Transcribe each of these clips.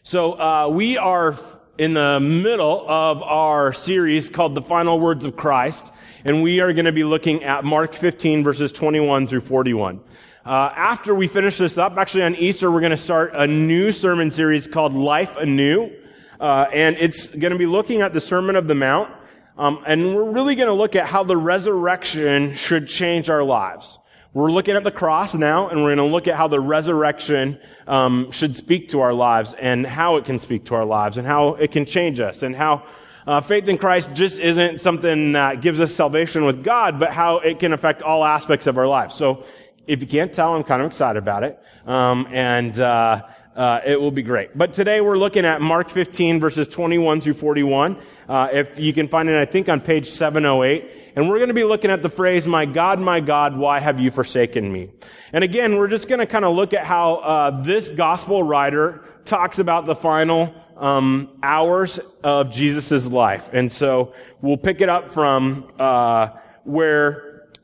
So we are in the middle of our series called The Final Words of Christ, and we are going to be looking at Mark 15, verses 21 through 41. After we finish this up, actually on Easter, we're going to start a new sermon series called Life Anew, and it's going to be looking at the Sermon of the Mount, and we're really going to look at how the resurrection should change our lives. We're looking at the cross now, and we're going to look at how the resurrection should speak to our lives, and how it can speak to our lives, and how it can change us, and how faith in Christ just isn't something that gives us salvation with God, but how it can affect all aspects of our lives. So, if you can't tell, I'm kind of excited about it, and it will be great. But today we're looking at Mark 15, verses 21 through 41. If you can find it, I think on page 708. And we're going to be looking at the phrase, my God, why have you forsaken me?" And again, we're just going to kind of look at how this gospel writer talks about the final hours of Jesus' life. And so we'll pick it up from where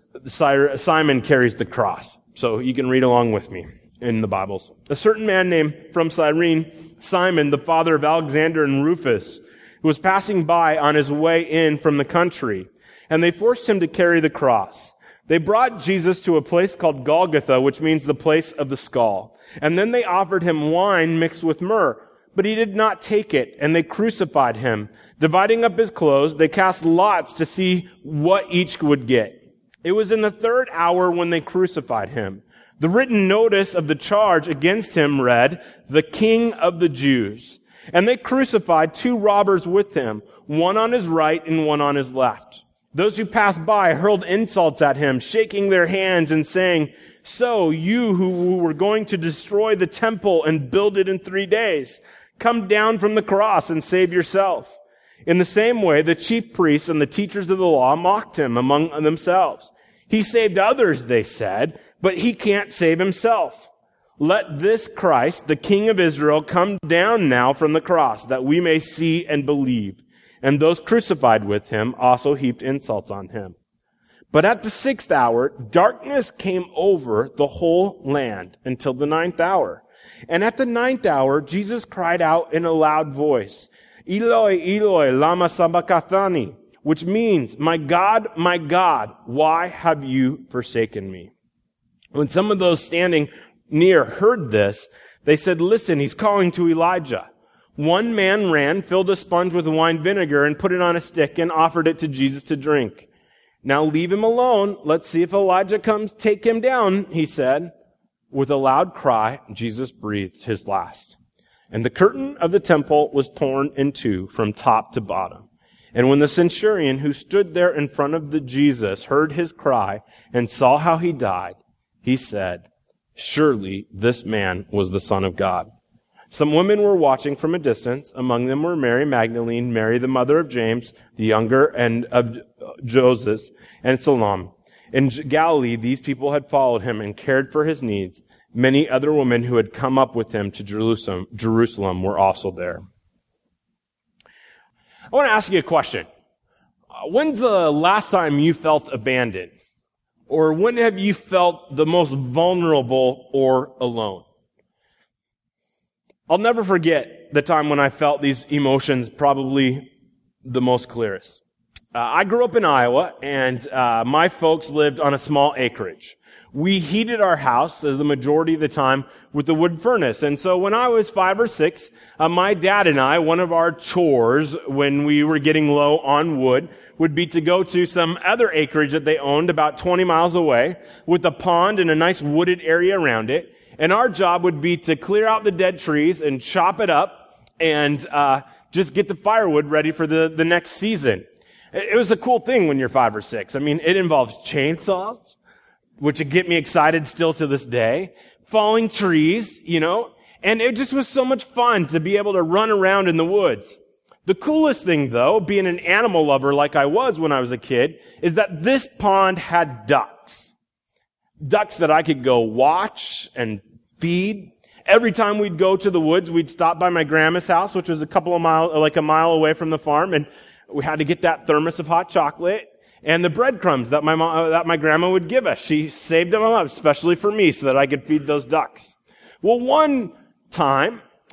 Simon carries the cross. So you can read along with me in the Bibles. "A certain man named from Cyrene, Simon, the father of Alexander and Rufus, who was passing by on his way in from the country, and they forced him to carry the cross. They brought Jesus to a place called Golgotha, which means the place of the skull. And then they offered him wine mixed with myrrh, but he did not take it, and they crucified him. Dividing up his clothes, they cast lots to see what each would get. It was in the third hour when they crucified him. The written notice of the charge against him read, 'The King of the Jews.' And they crucified two robbers with him, one on his right and one on his left. Those who passed by hurled insults at him, shaking their hands and saying, 'So you who were going to destroy the temple and build it in 3 days, come down from the cross and save yourself.' In the same way, the chief priests and the teachers of the law mocked him among themselves. 'He saved others,' they said, 'but he can't save himself. Let this Christ, the King of Israel, come down now from the cross, that we may see and believe.' And those crucified with him also heaped insults on him. But at the 6th hour, darkness came over the whole land until the 9th hour. And at the 9th hour, Jesus cried out in a loud voice, 'Eloi, Eloi, lama sabachthani,' which means, my God, why have you forsaken me?" When some of those standing near heard this, they said, "Listen, he's calling to Elijah." One man ran, filled a sponge with wine vinegar, and put it on a stick and offered it to Jesus to drink. "Now leave him alone. Let's see if Elijah comes, take him down," he said. With a loud cry, Jesus breathed his last. And the curtain of the temple was torn in two from top to bottom. And when the centurion who stood there in front of Jesus heard his cry and saw how he died, he said, "Surely this man was the Son of God." Some women were watching from a distance. Among them were Mary Magdalene, Mary the mother of James the younger, and of Joseph, and Salome. In Galilee, these people had followed him and cared for his needs. Many other women who had come up with him to Jerusalem were also there. I want to ask you a question. When's the last time you felt abandoned? Or when have you felt the most vulnerable or alone? I'll never forget the time when I felt these emotions probably the most clearest. I grew up in Iowa, and my folks lived on a small acreage. We heated our house the majority of the time with the wood furnace. And so when I was 5 or 6, my dad and I, one of our chores when we were getting low on wood would be to go to some other acreage that they owned about 20 miles away with a pond and a nice wooded area around it. And our job would be to clear out the dead trees and chop it up and just get the firewood ready for the next season. It was a cool thing when you're 5 or 6. I mean, it involves chainsaws, which would get me excited still to this day, falling trees, and it just was so much fun to be able to run around in the woods. The coolest thing, though, being an animal lover like I was when I was a kid, is that this pond had ducks. Ducks that I could go watch and feed. Every time we'd go to the woods, we'd stop by my grandma's house, which was a mile away from the farm, and we had to get that thermos of hot chocolate and the breadcrumbs that my grandma would give us. She saved them up, especially for me, so that I could feed those ducks. Well, one time,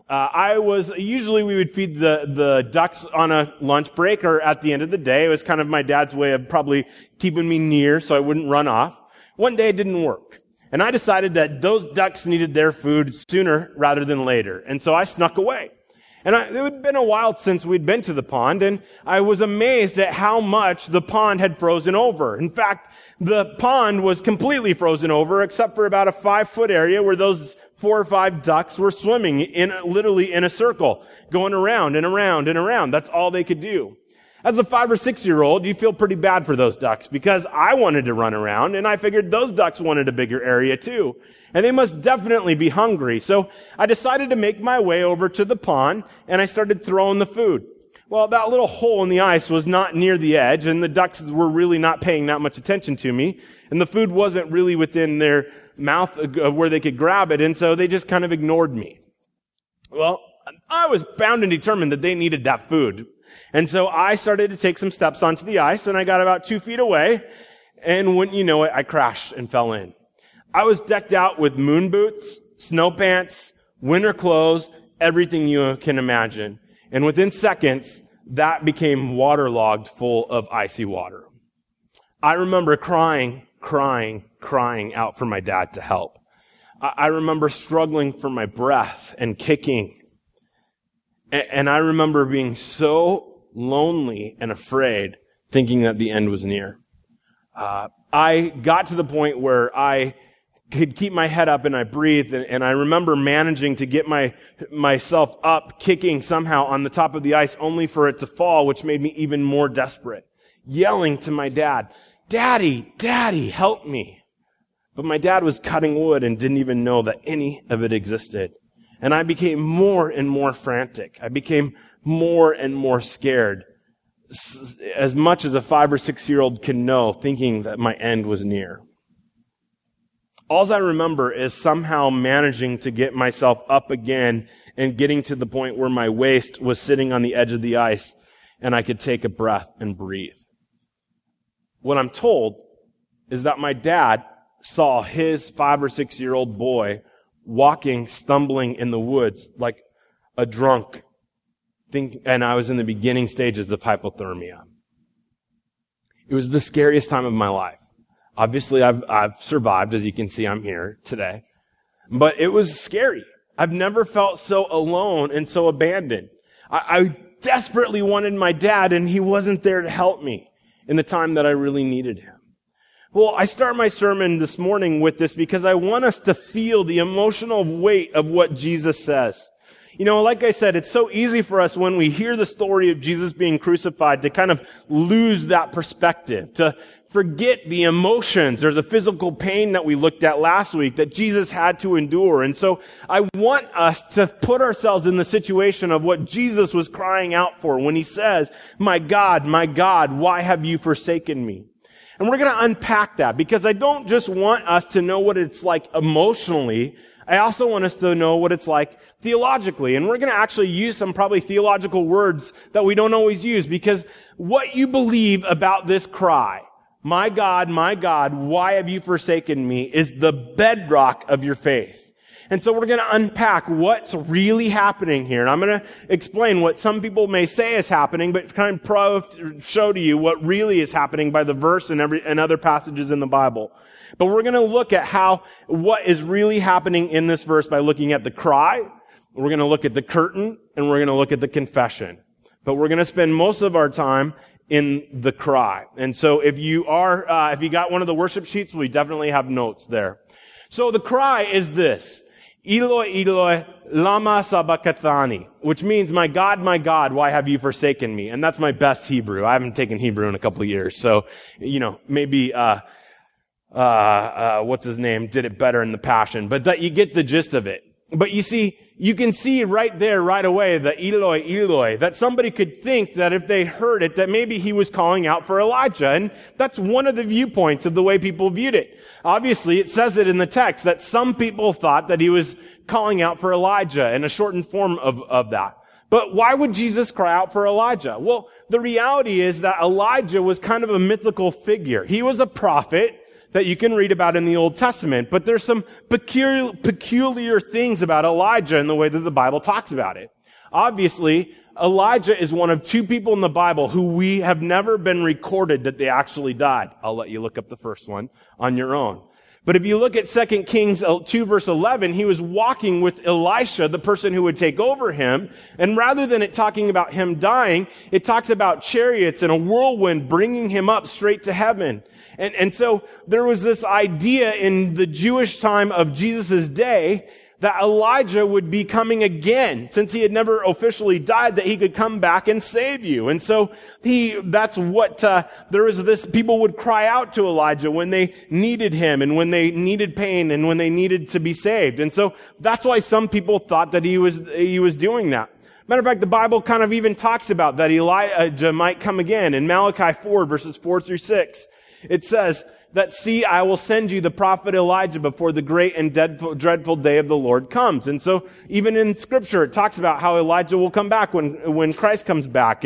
Usually we would feed the ducks on a lunch break or at the end of the day. It was kind of my dad's way of probably keeping me near so I wouldn't run off. One day it didn't work. And I decided that those ducks needed their food sooner rather than later. And so I snuck away. And it had been a while since we'd been to the pond, and I was amazed at how much the pond had frozen over. In fact, the pond was completely frozen over except for about a 5-foot area where those 4 or 5 ducks were swimming literally in a circle, going around and around and around. That's all they could do. As a 5 or 6-year-old, you feel pretty bad for those ducks because I wanted to run around and I figured those ducks wanted a bigger area too. And they must definitely be hungry. So I decided to make my way over to the pond and I started throwing the food. Well, that little hole in the ice was not near the edge and the ducks were really not paying that much attention to me. And the food wasn't really within their mouth where they could grab it. And so they just kind of ignored me. Well, I was bound and determined that they needed that food. And so I started to take some steps onto the ice, and I got about 2 feet away, and wouldn't you know it, I crashed and fell in. I was decked out with moon boots, snow pants, winter clothes, everything you can imagine. And within seconds, that became waterlogged full of icy water. I remember crying out for my dad to help. I remember struggling for my breath and kicking. And I remember being so lonely and afraid, thinking that the end was near. I got to the point where I could keep my head up and I breathed, and I remember managing to get myself up, kicking somehow on the top of the ice, only for it to fall, which made me even more desperate, yelling to my dad, "Daddy, Daddy, help me." But my dad was cutting wood and didn't even know that any of it existed. And I became more and more frantic. I became more and more scared, as much as a 5 or 6-year-old can know, thinking that my end was near. All I remember is somehow managing to get myself up again and getting to the point where my waist was sitting on the edge of the ice and I could take a breath and breathe. What I'm told is that my dad saw his 5 or 6-year-old boy walking, stumbling in the woods like a drunk, and I was in the beginning stages of hypothermia. It was the scariest time of my life. Obviously, I've survived. As you can see, I'm here today. But it was scary. I've never felt so alone and so abandoned. I desperately wanted my dad, and he wasn't there to help me in the time that I really needed him. Well, I start my sermon this morning with this because I want us to feel the emotional weight of what Jesus says. You know, like I said, it's so easy for us when we hear the story of Jesus being crucified to kind of lose that perspective, to forget the emotions or the physical pain that we looked at last week that Jesus had to endure. And so I want us to put ourselves in the situation of what Jesus was crying out for when he says, my God, why have you forsaken me?" And we're going to unpack that because I don't just want us to know what it's like emotionally. I also want us to know what it's like theologically. And we're going to actually use some probably theological words that we don't always use because what you believe about this cry, my God, why have you forsaken me?" is the bedrock of your faith. And so we're going to unpack what's really happening here. And I'm going to explain what some people may say is happening, but kind of show to you what really is happening by the verse and other passages in the Bible. But we're going to look at what is really happening in this verse by looking at the cry. We're going to look at the curtain, and we're going to look at the confession. But we're going to spend most of our time in the cry. And so if you got one of the worship sheets, we definitely have notes there. So the cry is this: Eloi, Eloi, lama sabachthani, which means, my God, why have you forsaken me? And that's my best Hebrew. I haven't taken Hebrew in a couple of years. So, maybe, what's his name did it better in the Passion, but that you get the gist of it. But you see, you can see right there, right away, the Eloi, Eloi, that somebody could think that if they heard it, that maybe he was calling out for Elijah. And that's one of the viewpoints of the way people viewed it. Obviously, it says it in the text that some people thought that he was calling out for Elijah in a shortened form of that. But why would Jesus cry out for Elijah? Well, the reality is that Elijah was kind of a mythical figure. He was a prophet that you can read about in the Old Testament. But there's some peculiar things about Elijah in the way that the Bible talks about it. Obviously, Elijah is one of two people in the Bible who we have never been recorded that they actually died. I'll let you look up the first one on your own. But if you look at 2 Kings 2 verse 11, he was walking with Elisha, the person who would take over him. And rather than it talking about him dying, it talks about chariots and a whirlwind bringing him up straight to heaven. And so there was this idea in the Jewish time of Jesus' day that Elijah would be coming again, since he had never officially died, that he could come back and save you. And so that's what, there was this, people would cry out to Elijah when they needed him and when they needed pain and when they needed to be saved. And so that's why some people thought that he was doing that. Matter of fact, the Bible kind of even talks about that Elijah might come again. In Malachi 4 verses 4 through 6, it says, that, see, I will send you the prophet Elijah before the great and dreadful day of the Lord comes. And so, even in Scripture, it talks about how Elijah will come back when Christ comes back.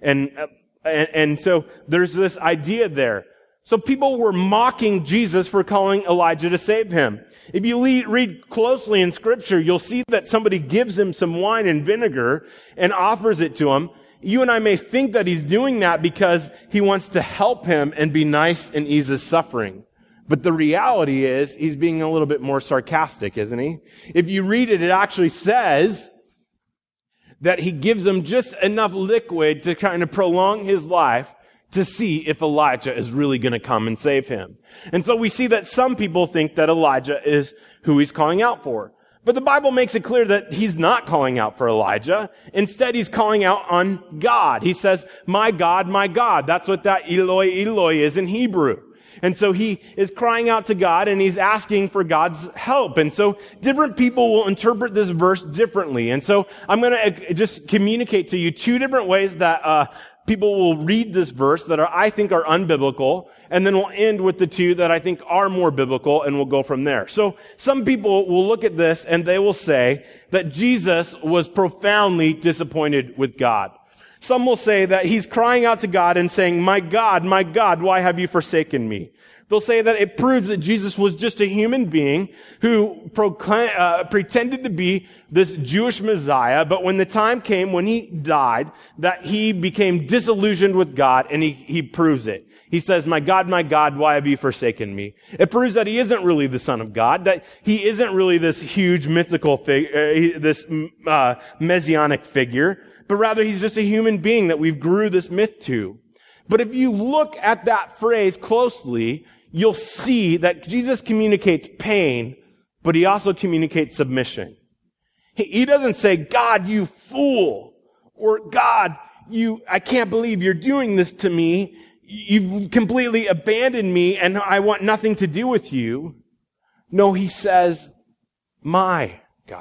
And so, there's this idea there. So people were mocking Jesus for calling Elijah to save him. If you read closely in Scripture, you'll see that somebody gives him some wine and vinegar and offers it to him. You and I may think that he's doing that because he wants to help him and be nice and ease his suffering. But the reality is he's being a little bit more sarcastic, isn't he? If you read it, it actually says that he gives him just enough liquid to kind of prolong his life to see if Elijah is really going to come and save him. And so we see that some people think that Elijah is who he's calling out for. But the Bible makes it clear that he's not calling out for Elijah. Instead, he's calling out on God. He says, my God, my God. That's what that Eloi, Eloi is in Hebrew. And so he is crying out to God and he's asking for God's help. And so different people will interpret this verse differently. And so I'm going to just communicate to you two different ways that people will read this verse that I think are unbiblical, and then we'll end with the two that I think are more biblical, and we'll go from there. So some people will look at this and they will say that Jesus was profoundly disappointed with God. Some will say that he's crying out to God and saying, my God, why have you forsaken me? They'll say that it proves that Jesus was just a human being who pretended to be this Jewish Messiah, but when the time came when he died, that he became disillusioned with God, and he proves it. He says, my God, why have you forsaken me? It proves that he isn't really the Son of God, that he isn't really this huge mythical figure, this messianic figure, but rather he's just a human being that we've grew this myth to. But if you look at that phrase closely, you'll see that Jesus communicates pain, but he also communicates submission. He doesn't say, God, you fool, or God, I can't believe you're doing this to me. You've completely abandoned me and I want nothing to do with you. No, he says, my God.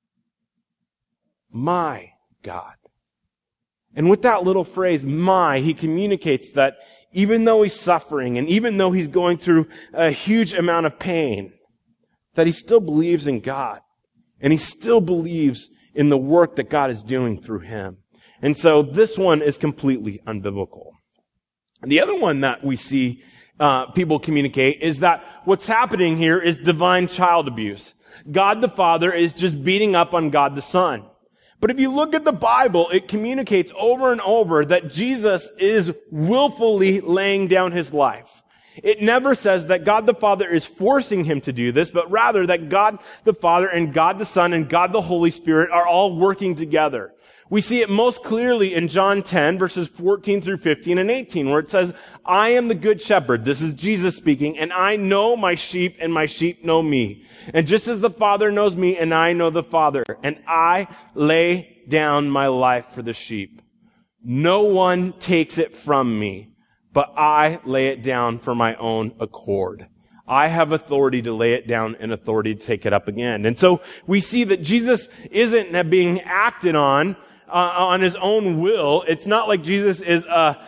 My God. And with that little phrase, my, he communicates that even though he's suffering and even though he's going through a huge amount of pain, that he still believes in God. And he still believes in the work that God is doing through him. And so this one is completely unbiblical. And the other one that we see people communicate is that what's happening here is divine child abuse. God the Father is just beating up on God the Son. But if you look at the Bible, it communicates over and over that Jesus is willfully laying down his life. It never says that God the Father is forcing him to do this, but rather that God the Father and God the Son and God the Holy Spirit are all working together. We see it most clearly in John 10, verses 14 through 15 and 18, where it says, I am the good shepherd. This is Jesus speaking, and I know my sheep, and my sheep know me. And just as the Father knows me, and I know the Father, and I lay down my life for the sheep. No one takes it from me, but I lay it down for my own accord. I have authority to lay it down and authority to take it up again. And so we see that Jesus isn't being acted on on his own will. It's not like Jesus is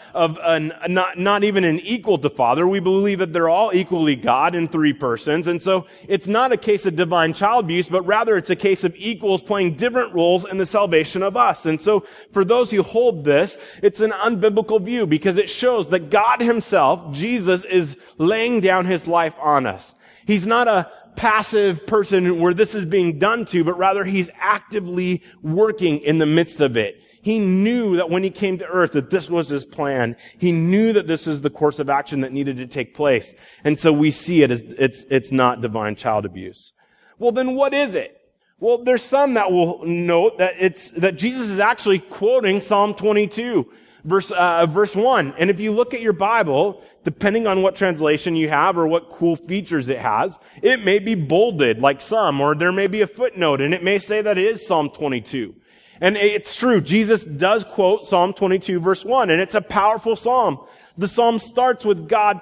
not even an equal to Father. We believe that they're all equally God in three persons. And so it's not a case of divine child abuse, but rather it's a case of equals playing different roles in the salvation of us. And so for those who hold this, it's an unbiblical view because it shows that God himself, Jesus, is laying down his life on us. He's not a passive person where this is being done to, but rather he's actively working in the midst of it. He knew that when he came to earth that this was his plan. He knew that this is the course of action that needed to take place. And so we see it as it's not divine child abuse. Well, then what is it? Well, there's some that will note that Jesus is actually quoting Psalm 22. Verse 1. And if you look at your Bible, depending on what translation you have or what cool features it has, it may be bolded like some, or there may be a footnote, and it may say that it is Psalm 22. And it's true. Jesus does quote Psalm 22 verse 1, and it's a powerful psalm. The psalm starts with God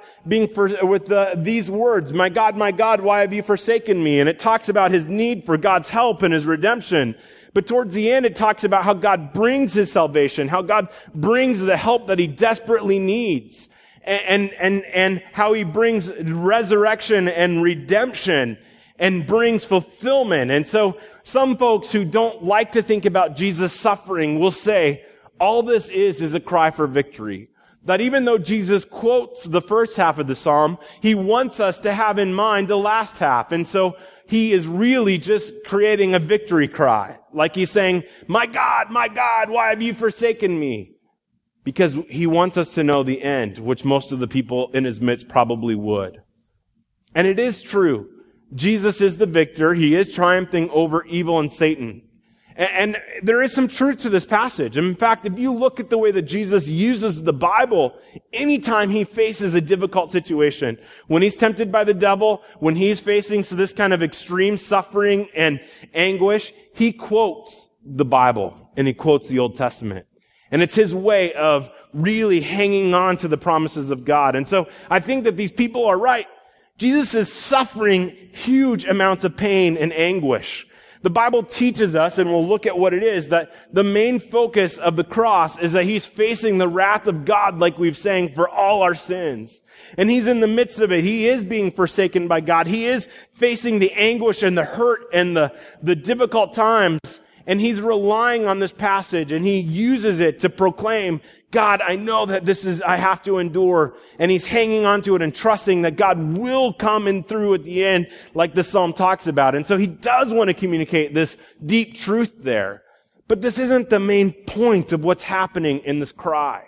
these words, my God, why have you forsaken me? And it talks about his need for God's help and his redemption. But towards the end, it talks about how God brings his salvation, how God brings the help that he desperately needs, and how he brings resurrection and redemption and brings fulfillment. And so some folks who don't like to think about Jesus' suffering will say, all this is a cry for victory. That even though Jesus quotes the first half of the psalm, he wants us to have in mind the last half. And so he is really just creating a victory cry. Like he's saying, my God, why have you forsaken me? Because he wants us to know the end, which most of the people in his midst probably would. And it is true. Jesus is the victor. He is triumphing over evil and Satan. And there is some truth to this passage. In fact, if you look at the way that Jesus uses the Bible, anytime he faces a difficult situation, when he's tempted by the devil, when he's facing this kind of extreme suffering and anguish, he quotes the Bible and he quotes the Old Testament. And it's his way of really hanging on to the promises of God. And so I think that these people are right. Jesus is suffering huge amounts of pain and anguish. The Bible teaches us, and we'll look at what it is, that the main focus of the cross is that he's facing the wrath of God, like we've sang, for all our sins. And he's in the midst of it. He is being forsaken by God. He is facing the anguish and the hurt and the difficult times. And he's relying on this passage, and he uses it to proclaim, God, I know that I have to endure. And he's hanging on to it and trusting that God will come in through at the end, like the psalm talks about. And so he does want to communicate this deep truth there. But this isn't the main point of what's happening in this cry.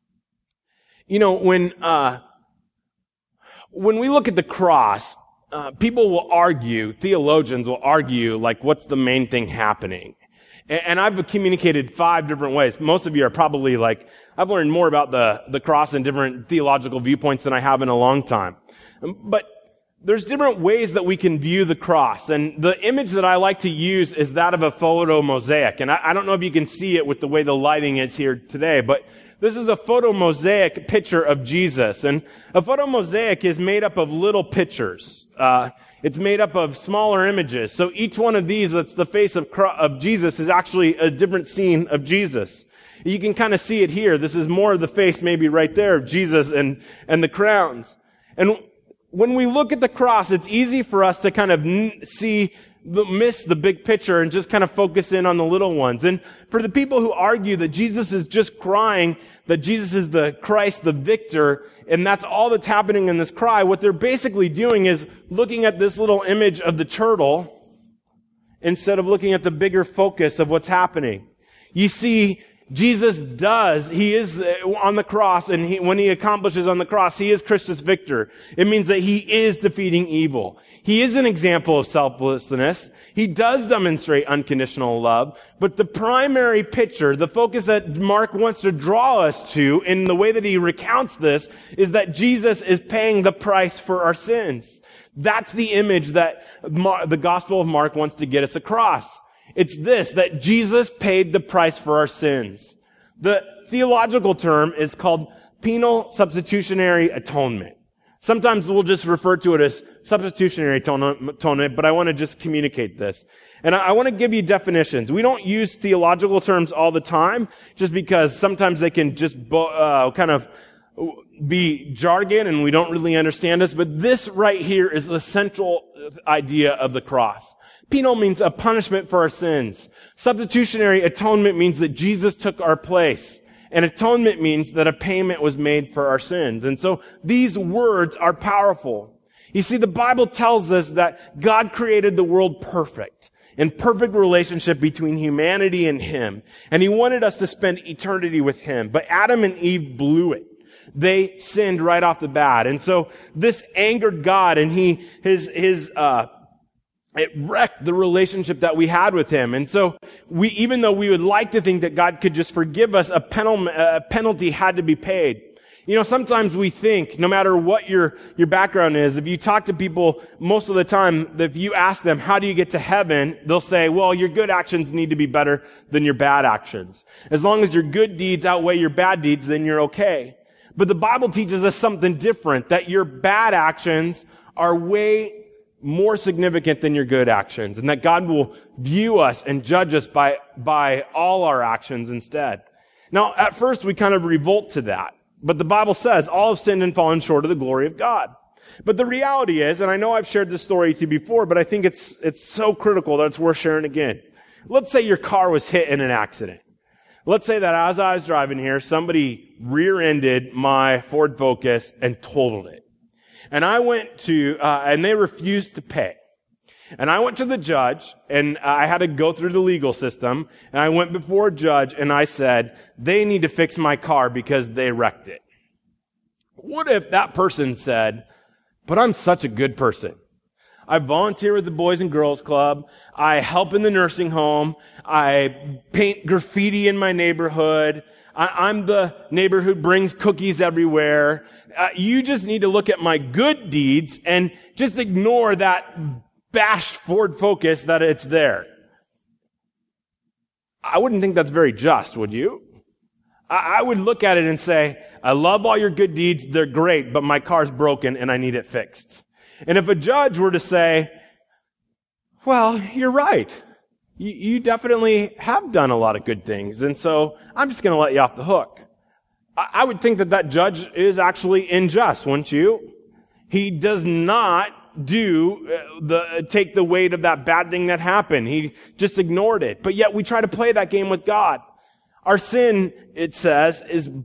You know, when we look at the cross, people will argue, theologians will argue, like, what's the main thing happening? And I've communicated 5 different ways. Most of you are probably like, I've learned more about the cross and different theological viewpoints than I have in a long time. But there's different ways that we can view the cross. And the image that I like to use is that of a photo mosaic. And I don't know if you can see it with the way the lighting is here today, but this is a photo mosaic picture of Jesus. And a photo mosaic is made up of little pictures. It's made up of smaller images. So each one of these that's the face of Jesus is actually a different scene of Jesus. You can kind of see it here. This is more of the face maybe right there of Jesus and the crowns. And when we look at the cross, it's easy for us to kind of miss the big picture and just kind of focus in on the little ones. And for the people who argue that Jesus is just crying, that Jesus is the Christ, the victor, and that's all that's happening in this cry, what they're basically doing is looking at this little image of the turtle instead of looking at the bigger focus of what's happening. You see, Jesus he is on the cross, and when he accomplishes on the cross, he is Christus Victor. It means that he is defeating evil. He is an example of selflessness. He does demonstrate unconditional love, but the primary picture, the focus that Mark wants to draw us to in the way that he recounts this, is that Jesus is paying the price for our sins. That's the image that the Gospel of Mark wants to get us across. It's this, that Jesus paid the price for our sins. The theological term is called penal substitutionary atonement. Sometimes we'll just refer to it as substitutionary atonement, but I want to just communicate this. And I want to give you definitions. We don't use theological terms all the time, just because sometimes they can just kind of be jargon and we don't really understand this. But this right here is the central idea of the cross. Penal means a punishment for our sins. Substitutionary atonement means that Jesus took our place. And atonement means that a payment was made for our sins. And so these words are powerful. You see, the Bible tells us that God created the world perfect, in perfect relationship between humanity and Him. And He wanted us to spend eternity with Him. But Adam and Eve blew it. They sinned right off the bat. And so this angered God, and it wrecked the relationship that we had with Him. And so even though we would like to think that God could just forgive us, a penalty had to be paid. You know, sometimes we think, no matter what your background is, if you talk to people most of the time, if you ask them, how do you get to heaven? They'll say, well, your good actions need to be better than your bad actions. As long as your good deeds outweigh your bad deeds, then you're okay. But the Bible teaches us something different, that your bad actions are way more significant than your good actions, and that God will view us and judge us by all our actions instead. Now, at first, we kind of revolt to that. But the Bible says, all have sinned and fallen short of the glory of God. But the reality is, and I know I've shared this story to you before, but I think it's so critical that it's worth sharing again. Let's say your car was hit in an accident. Let's say that as I was driving here, somebody rear-ended my Ford Focus and totaled it. And I went to, and they refused to pay. And I went to the judge, and I had to go through the legal system, and I went before a judge, and I said, they need to fix my car because they wrecked it. What if that person said, but I'm such a good person. I volunteer with the Boys and Girls Club. I help in the nursing home. I paint graffiti in my neighborhood. I'm the neighbor who brings cookies everywhere. You just need to look at my good deeds and just ignore that bashed Ford Focus that it's there. I wouldn't think that's very just, would you? I would look at it and say, I love all your good deeds. They're great, but my car's broken and I need it fixed. And if a judge were to say, well, you're right. You definitely have done a lot of good things. And so I'm just going to let you off the hook. I would think that judge is actually unjust, wouldn't you? He does not take the weight of that bad thing that happened. He just ignored it. But yet we try to play that game with God. Our sin, it says,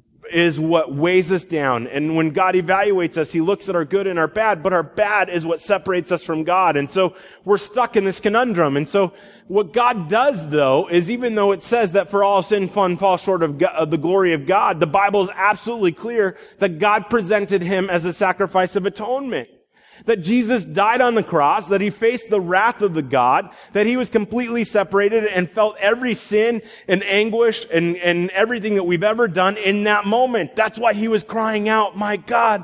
is what weighs us down. And when God evaluates us, He looks at our good and our bad, but our bad is what separates us from God. And so we're stuck in this conundrum. And so what God does, though, is even though it says that for all sin fall short of the glory of God, the Bible is absolutely clear that God presented Him as a sacrifice of atonement. That Jesus died on the cross, that He faced the wrath of the God, that He was completely separated and felt every sin and anguish and everything that we've ever done in that moment. That's why He was crying out, my God,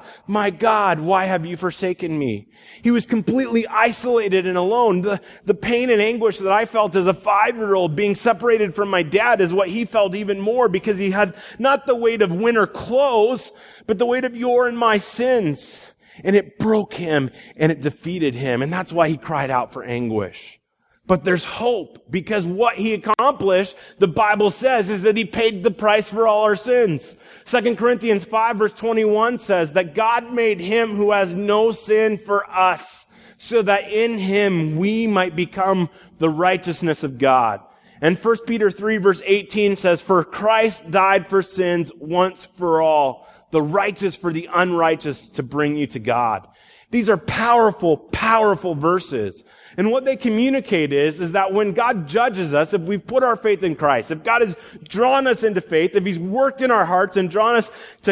why have you forsaken me? He was completely isolated and alone. The pain and anguish that I felt as a 5-year-old being separated from my dad is what He felt even more, because He had not the weight of winter clothes, but the weight of your and my sins. And it broke Him and it defeated Him. And that's why He cried out for anguish. But there's hope, because what He accomplished, the Bible says, is that He paid the price for all our sins. 2 Corinthians 5 verse 21 says that God made Him who has no sin for us, so that in Him we might become the righteousness of God. And 1 Peter 3 verse 18 says, for Christ died for sins once for all, the righteous for the unrighteous, to bring you to God. These are powerful, powerful verses. And what they communicate is that when God judges us, if we've put our faith in Christ, if God has drawn us into faith, if He's worked in our hearts and drawn us to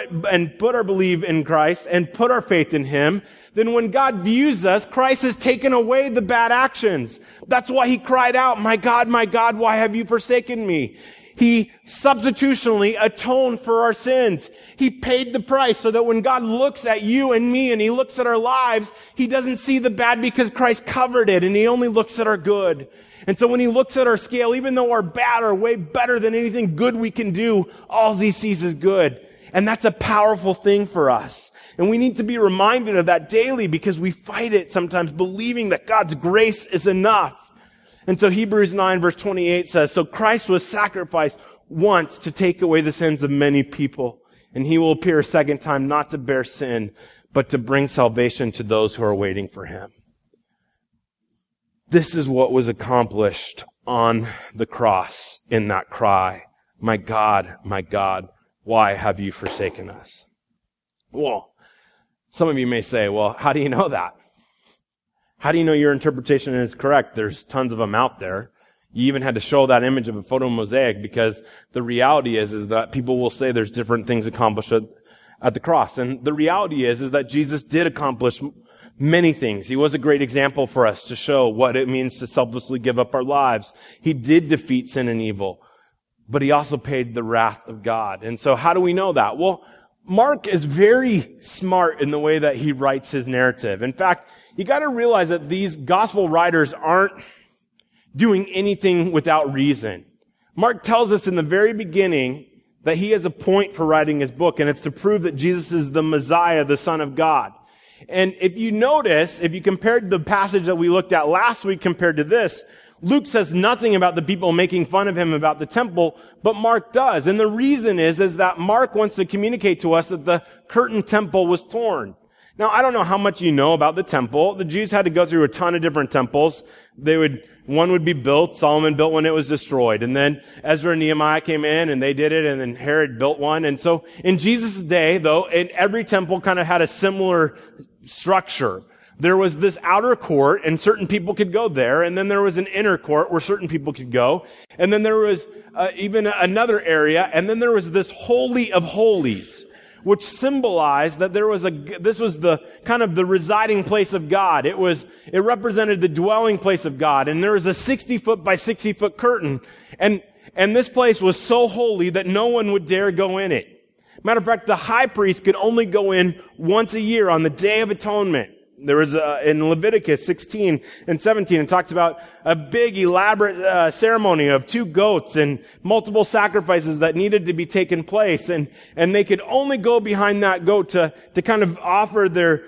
put our belief in Christ and put our faith in Him, then when God views us, Christ has taken away the bad actions. That's why He cried out, my God, why have you forsaken me? He substitutionally atoned for our sins. He paid the price so that when God looks at you and me and He looks at our lives, He doesn't see the bad because Christ covered it, and He only looks at our good. And so when He looks at our scale, even though our bad are way better than anything good we can do, all He sees is good. And that's a powerful thing for us. And we need to be reminded of that daily, because we fight it sometimes, believing that God's grace is enough. And so Hebrews 9 verse 28 says, so Christ was sacrificed once to take away the sins of many people, and he will appear a second time not to bear sin, but to bring salvation to those who are waiting for him. This is what was accomplished on the cross in that cry, my God, why have you forsaken us? Well, some of you may say, well, how do you know that? How do you know your interpretation is correct? There's tons of them out there. You even had to show that image of a photo mosaic because the reality is that people will say there's different things accomplished at the cross. And the reality is that Jesus did accomplish many things. He was a great example for us to show what it means to selflessly give up our lives. He did defeat sin and evil, but he also paid the wrath of God. And so how do we know that? Well, Mark is very smart in the way that he writes his narrative. In fact, you got to realize that these gospel writers aren't doing anything without reason. Mark tells us in the very beginning that he has a point for writing his book, and it's to prove that Jesus is the Messiah, the Son of God. And if you notice, if you compared the passage that we looked at last week compared to this, Luke says nothing about the people making fun of him about the temple, but Mark does. And the reason is that Mark wants to communicate to us that the curtain temple was torn. Now, I don't know how much you know about the temple. The Jews had to go through a ton of different temples. One would be built. Solomon built one, it was destroyed. And then Ezra and Nehemiah came in and they did it, and then Herod built one. And so in Jesus' day, though, every temple kind of had a similar structure. There was this outer court, and certain people could go there, and then there was an inner court where certain people could go, and then there was even another area, and then there was this Holy of Holies, which symbolized that this was the kind of the residing place of God. It represented the dwelling place of God, and there was a 60-foot by 60-foot curtain, and this place was so holy that no one would dare go in it. Matter of fact, the high priest could only go in once a year on the Day of Atonement. There was in Leviticus 16 and 17, it talks about a big elaborate ceremony of 2 goats and multiple sacrifices that needed to be taken place, and they could only go behind that goat to kind of offer their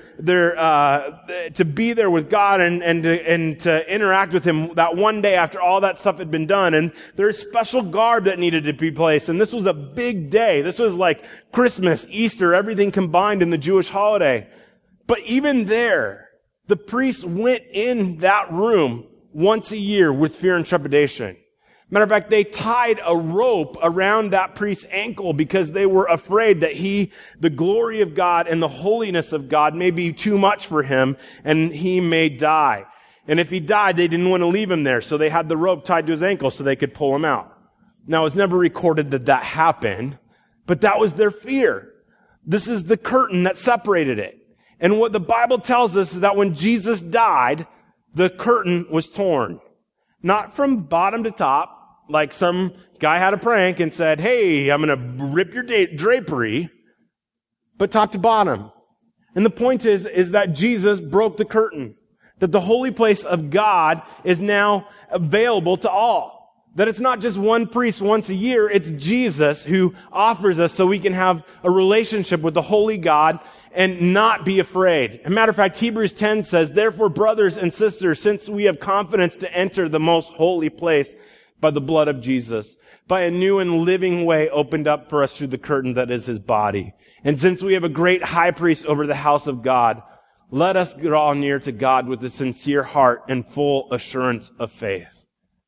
to be there with God and to interact with him that one day after all that stuff had been done. And there's special garb that needed to be placed, and this was a big day. This was like Christmas, Easter, everything combined in the Jewish holiday. But even there, the priests went in that room once a year with fear and trepidation. Matter of fact, they tied a rope around that priest's ankle because they were afraid that the glory of God and the holiness of God may be too much for him and he may die. And if he died, they didn't want to leave him there, so they had the rope tied to his ankle so they could pull him out. Now, it's never recorded that happened, but that was their fear. This is the curtain that separated it. And what the Bible tells us is that when Jesus died, the curtain was torn. Not from bottom to top, like some guy had a prank and said, hey, I'm going to rip your drapery, but top to bottom. And the point is that Jesus broke the curtain. That the holy place of God is now available to all. That it's not just one priest once a year, it's Jesus who offers us so we can have a relationship with the holy God and not be afraid. As a matter of fact, Hebrews 10 says, therefore, brothers and sisters, since we have confidence to enter the most holy place by the blood of Jesus, by a new and living way opened up for us through the curtain that is his body. And since we have a great high priest over the house of God, let us draw near to God with a sincere heart and full assurance of faith.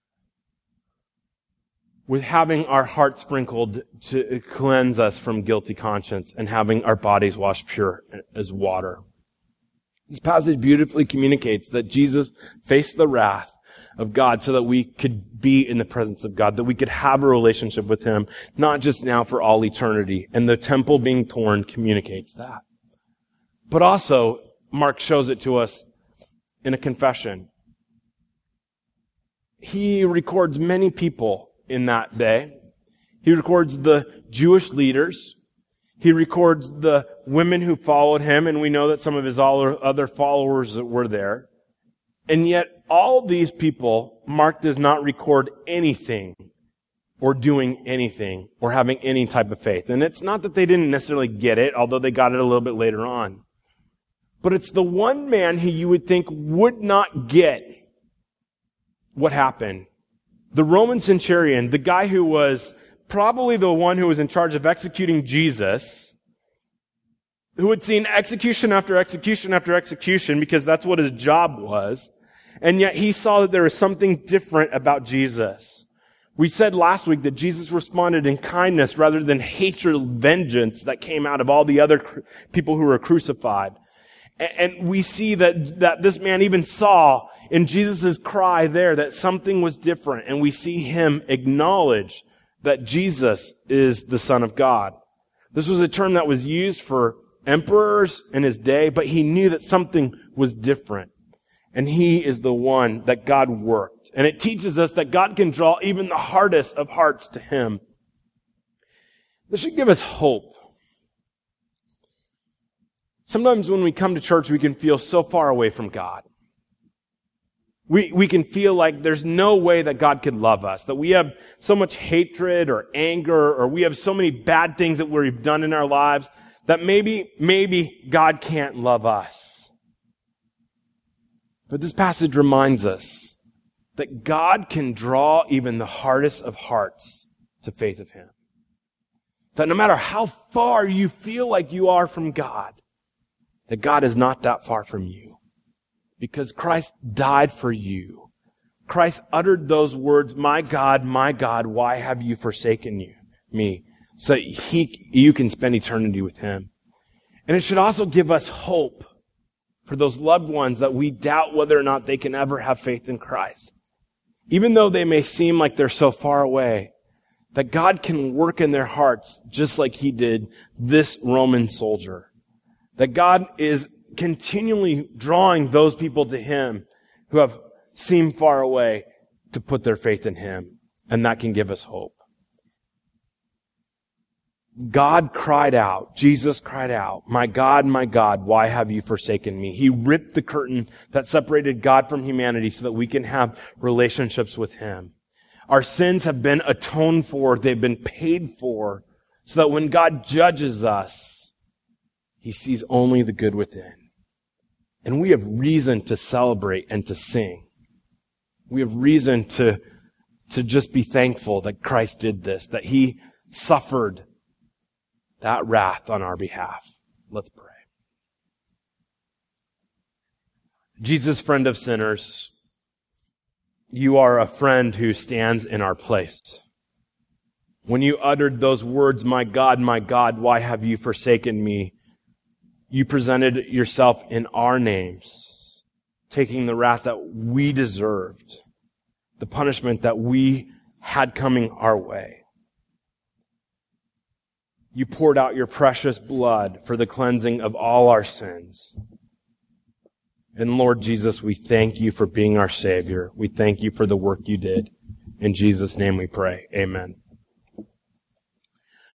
With having our heart sprinkled to cleanse us from guilty conscience and having our bodies washed pure as water. This passage beautifully communicates that Jesus faced the wrath of God so that we could be in the presence of God, that we could have a relationship with him, not just now, for all eternity. And the temple being torn communicates that. But also, Mark shows it to us in a confession. He records many people in that day. He records the Jewish leaders. He records the women who followed him, and we know that some of his other followers were there. And yet, all these people, Mark does not record anything or doing anything or having any type of faith. And it's not that they didn't necessarily get it, although they got it a little bit later on. But it's the one man who you would think would not get what happened. The Roman centurion, the guy who was probably the one who was in charge of executing Jesus, who had seen execution after execution after execution because that's what his job was, and yet he saw that there was something different about Jesus. We said last week that Jesus responded in kindness rather than hatred, vengeance that came out of all the other people who were crucified. And we see that this man even saw in Jesus' cry there that something was different. And we see him acknowledge that Jesus is the Son of God. This was a term that was used for emperors in his day, but he knew that something was different. And he is the one that God worked. And it teaches us that God can draw even the hardest of hearts to him. This should give us hope. Sometimes when we come to church, we can feel so far away from God. We can feel like there's no way that God could love us, that we have so much hatred or anger, or we have so many bad things that we've done in our lives that maybe God can't love us. But this passage reminds us that God can draw even the hardest of hearts to faith of him. That no matter how far you feel like you are from God, that God is not that far from you. Because Christ died for you. Christ uttered those words, my God, why have you forsaken me? So that you can spend eternity with him. And it should also give us hope for those loved ones that we doubt whether or not they can ever have faith in Christ. Even though they may seem like they're so far away, that God can work in their hearts just like he did this Roman soldier. That God is continually drawing those people to him who have seemed far away to put their faith in him. And that can give us hope. God cried out, Jesus cried out, my God, why have you forsaken me? He ripped the curtain that separated God from humanity so that we can have relationships with him. Our sins have been atoned for, they've been paid for, so that when God judges us, he sees only the good within. And we have reason to celebrate and to sing. We have reason to just be thankful that Christ did this, that he suffered that wrath on our behalf. Let's pray. Jesus, friend of sinners, you are a friend who stands in our place. When you uttered those words, my God, why have you forsaken me? You presented yourself in our names, taking the wrath that we deserved, the punishment that we had coming our way. You poured out your precious blood for the cleansing of all our sins. And Lord Jesus, we thank you for being our Savior. We thank you for the work you did. In Jesus' name we pray. Amen.